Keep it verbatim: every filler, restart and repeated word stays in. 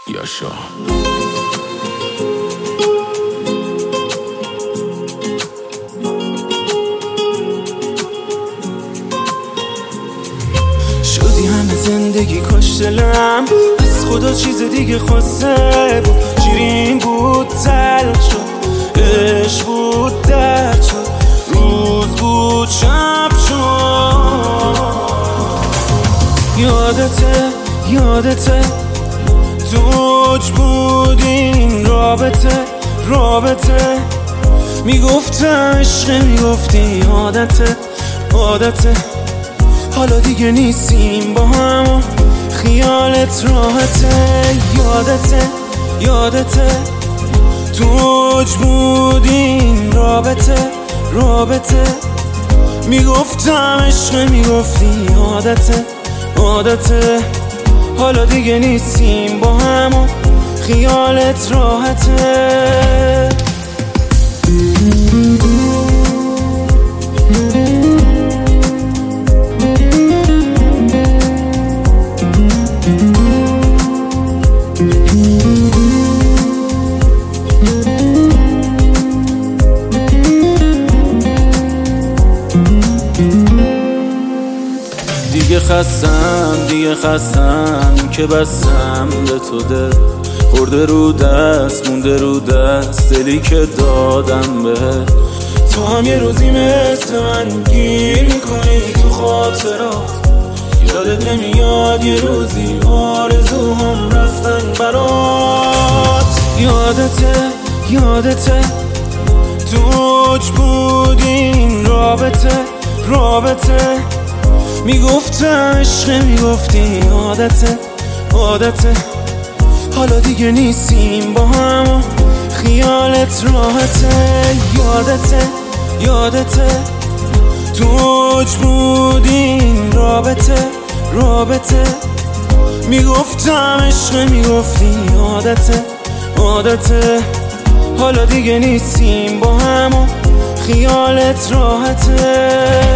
یاشا. شدی همه زندگی کاش دلم از خدا چیز دیگه خواسته بود. شیرین بود تلخ شد، عشق بود درد شد، روز بود شب شد. یادته یادته توج بود این رابطه رابطه. میگفتم عشق، میگفتی عادته عادته. حالا دیگه نیستیم با هم و خیالت راحته. یادته یادته توج بود این رابطه رابطه. میگفتم عشق، میگفتی عادته عادته. حالا دیگه نیستیم با هم و خیالت راحته. دیگه خستم دیگه خستم که بستم به تو دل. خورده رو دست مونده رو دست دلی که دادم به. تو هم یه روزی مثل من گیر میکنی تو خاطرات. یادت نمیاد یه روزی آرزوهم رفتن برات. یادته یادته توج بود این رابطه رابطه. میگفتم عشق، میگفتی عادته عادته. حالا دیگه نیستیم با هم و خیالت راحته. یادته یادته توج بود این رابطه رابطه. میگفتم عشق، میگفتی عادته عادته. حالا دیگه نیستیم با هم و خیالت راحته.